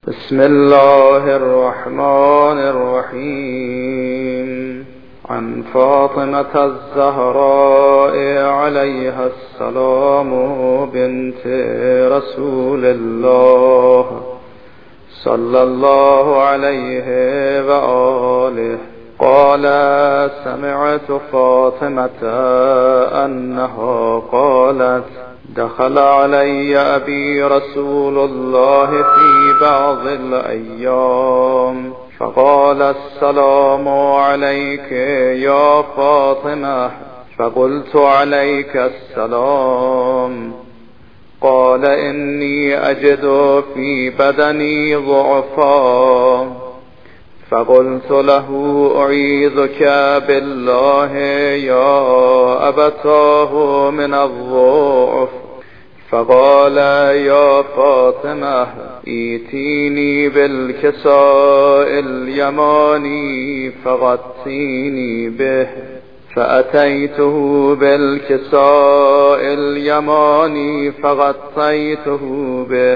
بسم الله الرحمن الرحيم. عن فاطمة الزهراء عليها السلام بنت رسول الله صلى الله عليه وآله قال: سمعت فاطمة أنها قالت: دخل علي أبي رسول الله في بعض الأيام فقال: السلام عليك يا فاطمة. فقلت: عليك السلام. قال: إني أجد في بدني ضعفا. فقلت له: أعيذك بالله يا أبتاه من الضعف. فقال: يا فاطمة، ائتيني بالكساء اليماني فغطيني به. فأتيته بالكساء اليماني فغطيته به،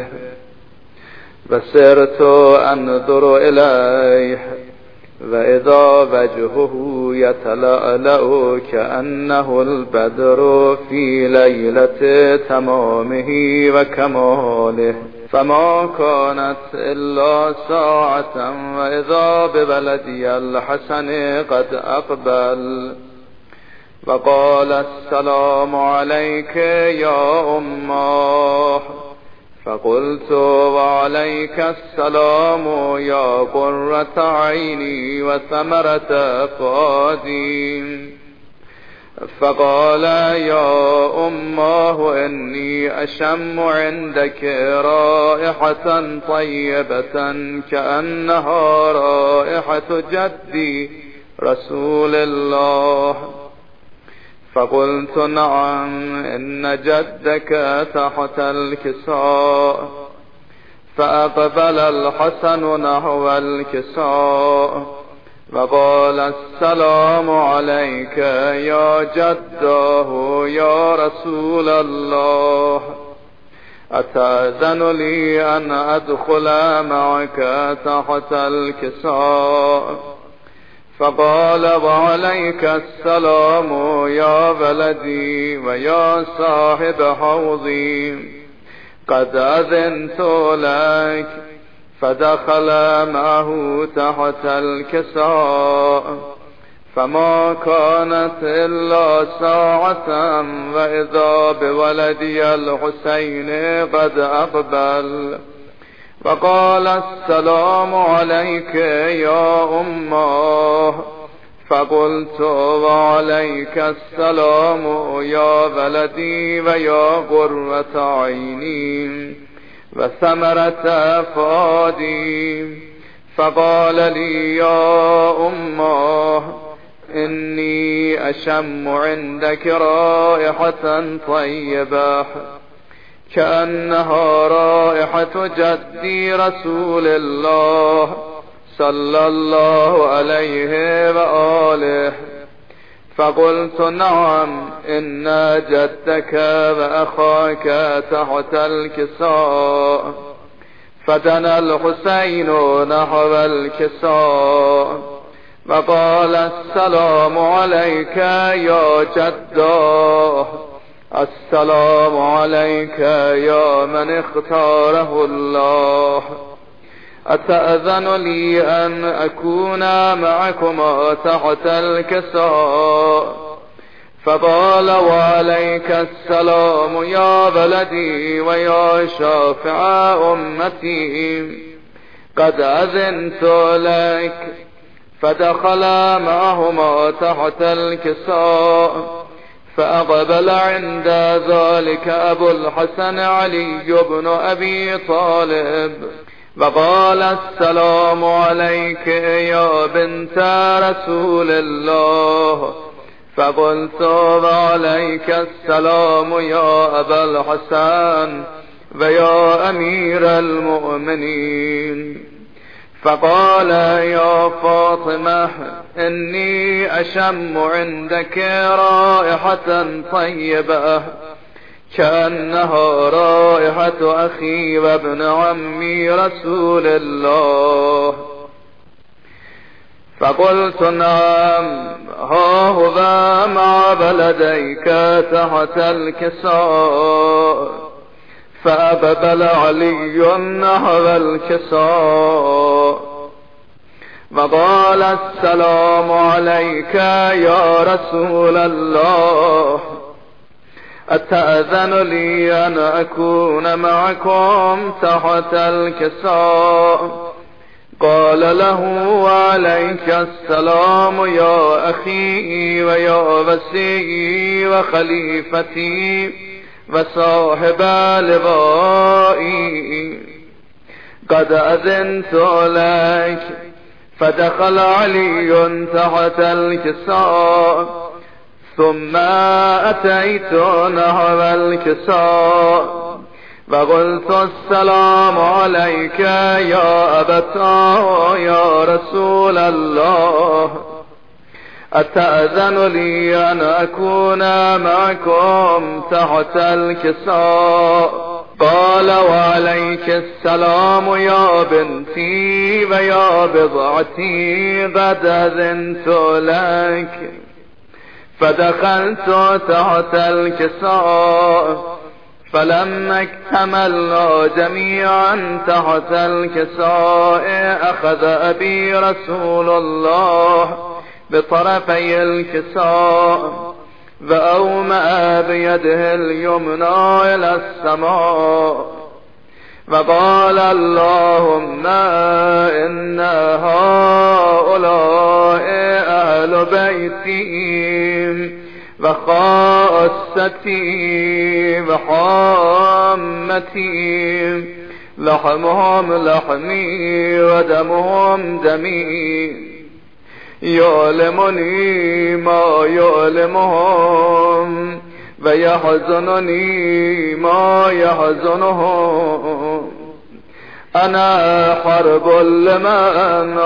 فسرت أنظر إليه وإذا وجهه يتلألأ كأنه البدر في ليلة تمامه وكماله. فما كانت إلا ساعة وإذا بولدي الحسن قد أقبل وقال: السلام عليك يا أماه. فقلت: وعليك السلام يا قرة عيني وثمرة فؤادي. فقال: يا أماه، إني أشم عندك رائحة طيبة كأنها رائحة جدي رسول الله. فقلت: نعم، إن جدك تحت الكساء. فأقبل الحسن نحو الكساء وقال: السلام عليك يا جداه يا رسول الله. أتأذن لي أن أدخل معك تحت الكساء؟ فقال: وعليك السلام يا ولدي ويا صاحب حوضي، قد أذنت لك. فدخل معه تحت الكساء، فما كانت إلا ساعة وإذا بولدي الحسين قد أقبل فقال: السلام عليك يا أماه. فقلت: وعليك السلام يا ولدي ويا قرة عيني وثمرة فؤادي. فقال لي: يا أماه، إني أشم عندك رائحة طيبة كأنها رائحة جدي رسول الله صلى الله عليه وآله. فقلت: نعم، إن جدك وأخاك تحت الكساء. فدنا الحسين نحو الكساء وقال: السلام عليك يا جداه. السلام عليك يا من اختاره الله. أتأذن لي أن أكون معكما تحت الكساء؟ فقال: وعليك السلام يا ولدي ويا شافع أمتي، قد أذنت لك. فدخل معهما تحت الكساء، فأقبل عند ذلك أبو الحسن علي بن أبي طالب وقال: السلام عليك يا بنت رسول الله. فقلت: وعليك السلام يا أبا الحسن ويا أمير المؤمنين. فقال: يا فاطمة، إني أشم عندك رائحة طيبة كأنها رائحة أخي وابن عمي رسول الله. فقلت نعم، ها هو مع بلديك تحت الكساء. فأقبل علي نحو الكساء وقال السلام عليك يا رسول الله، أتأذن لي أن أكون معكم تحت الكساء؟ قال له وعليك السلام يا أخي ويا وسيي وخليفتي وصاحب لوائي، قد أذنت لك. فدخل علي تحت الكساء، ثم أتيت نحو الكساء وقلت السلام عليك يا أبتاه يا رسول الله، أتأذن لي أن أكون معكم تحت الكساء؟ قال وعليك السلام يا بنتي ويا بضعتي، قد أذنت لك. فدخلت تحت الكساء، فلما اكتملنا جميعا تحت الكساء أخذ أبي رسول الله بطرفي الكساء وأومأ بيده اليمنى إلى السماء وقال اللهم إن هؤلاء أهل بيتي وخاصتي وحامتي، لحمهم لحمي ودمهم دمي، يؤلمني ما يؤلمهم ويحزنني ما يحزنهم. أنا حرب لمن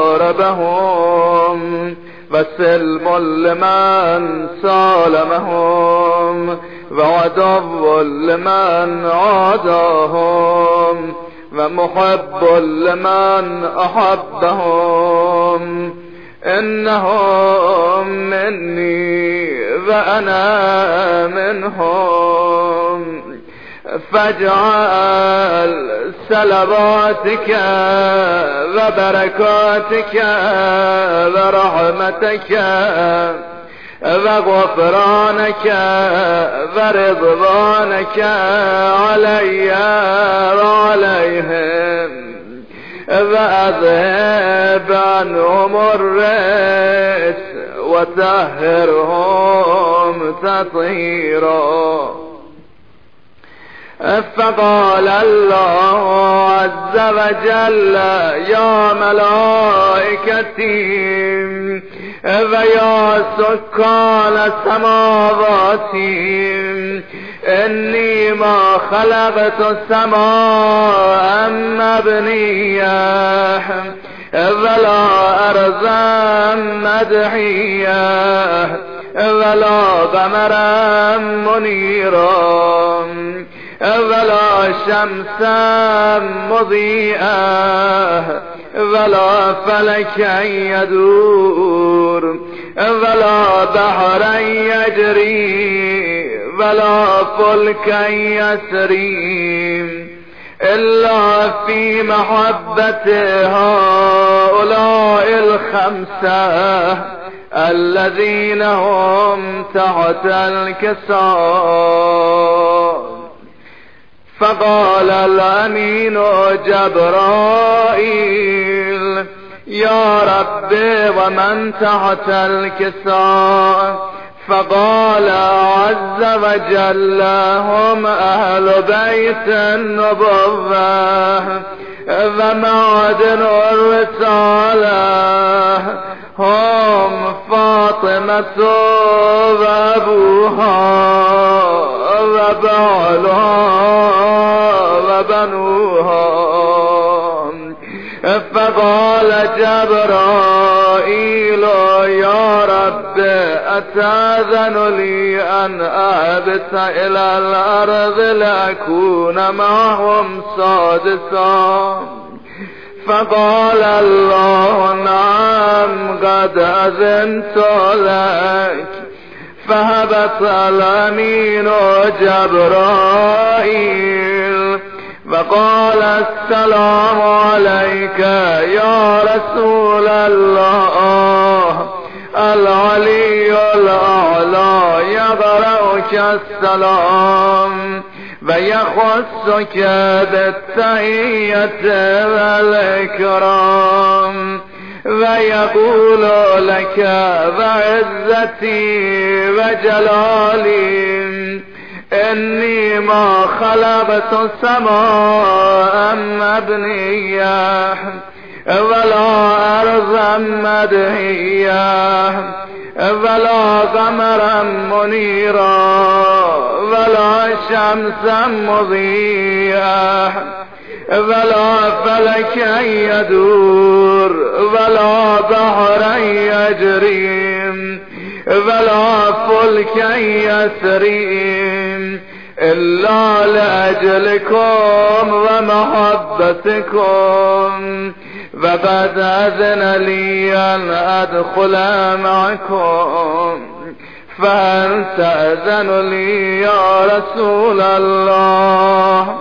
حاربهم وسلم لمن سالمهم وعدو لمن عاداهم ومحب لمن أحبهم. إنهم مني وأنا منهم، فاجعل سلواتك وبركاتك ورحمتك وغفرانك ورضوانك علي وعليهم، وأذهب عنهم الرجس وطهرهم تطهيرا. فقال الله عز وجل يا ملائكتي ويا سكان سماواتي، إني ما خلقت السماء مبنية ولا أرضا مدحية ولا قمرا منيرا ولا شمسا مضيئة ولا فلكا يدور ولا بحرا يجري ولا فلكا يسري، إلا في محبة هؤلاء الخمسة الذين هم تحت الكساء. فقال الأمين جبرائيل يا رب ومن تحت الكساء؟ فقال عز وجل هم أهل بيت النبوة ومعدن الرسالة، هم فاطمة وأبوها وبعلها وبنوها فقال جبرائيل يا رب أتأذن لي أن أهبط إلى الأرض لأكون معهم سادسا؟ فقال الله نعم قد أذنت لك. فهبط الأمين جبرائيل فقال السلام عليك يا رسول الله. العلي الأعلى يقرأك السلام ويخصك بالتحية والإكرام ويقول لك بعزتي وجلالي إني ما خلقت سماء مبنية ولا أرضا مدهية ولا قمرا منيرا ولا شمسا مضيئة ولا فلكا يدور ولا بحرا يجري ولا فلكا يسري إلا لأجلكم ومحبتكم. وقد أذن لي أن أدخل معكم فهل تأذن لي يا رسول الله؟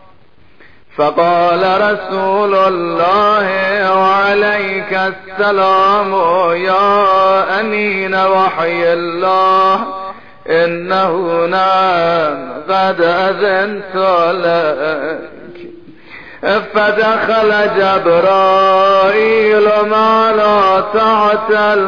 فقال رسول الله وعليك السلام يا أمين وحي الله إنه نعم قد أذنت لك. فدخل جبرائيل معنا تحت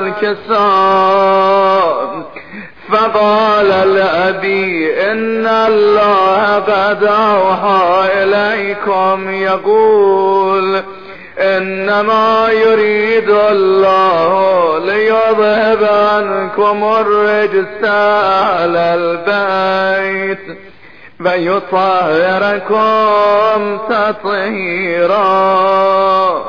الكساء فقال لأبي إن الله قد أوحى إليكم يقول إنما يريد الله ليذهب عنكم الرجس أهل البيت ويطهركم تطهيرا.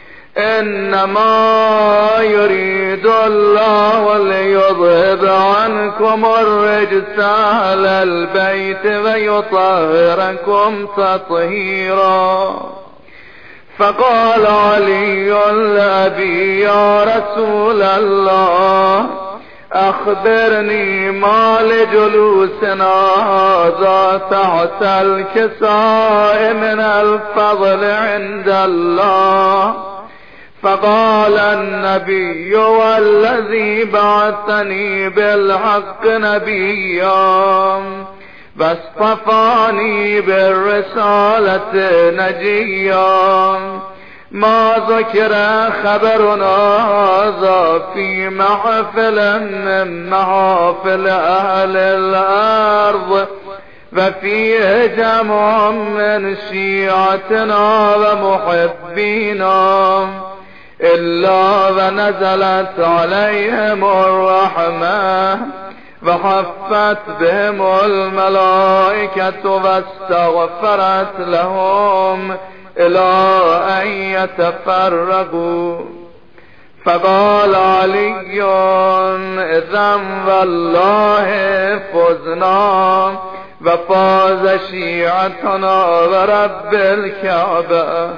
إنما يريد الله ليذهب عنكم الرجس أهل البيت ويطهركم تطهيرا. فقال علي لأبي يا رسول الله أخبرني ما لجلوسنا هذا تحت الكساء من الفضل عند الله. فقال النبي والذي بعثني بالحق نبيا واصطفاني بالرسالة نجيا ما ذكر خبرنا هذا في محفل من محافل أهل الأرض وفيه جمع من شيعتنا ومحبينا إلا ونزلت عليهم الرحمة وحفت بهم الملائكة واستغفرت لهم إلى أن يتفرقوا. فقال علي إذن والله فزنا وفاز شيعتنا ورب الكعبة.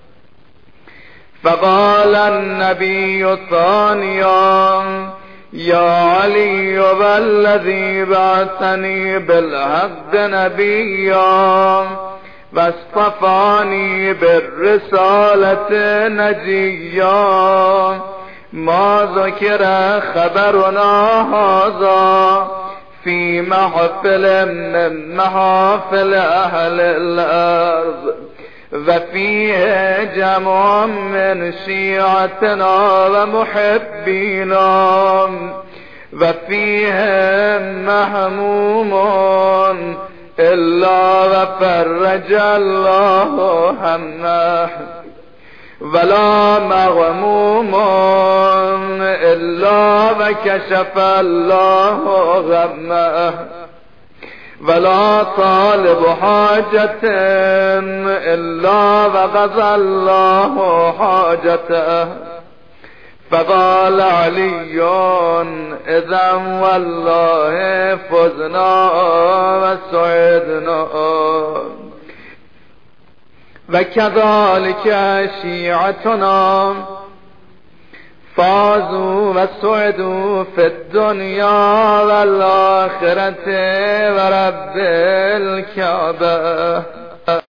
فقال النبي ثانيا يا علي والذي بعثني بالحق نبيا واصطفاني بالرسالة نجيا ما ذكر خبرنا هذا في محفل من محافل أهل الأرض وفيه جمع من شيعتنا ومحبينا وفيهم محموم إلا وفرج الله همه ولا مغموم إلا وكشف الله غمه ولا طالب حاجة إلا وقضى الله حاجته. فقال علي إذا والله فزنا وسعدنا. وكذلك شيعتنا فازوا وسعدوا في الدنيا والآخرة ورب الكعبة.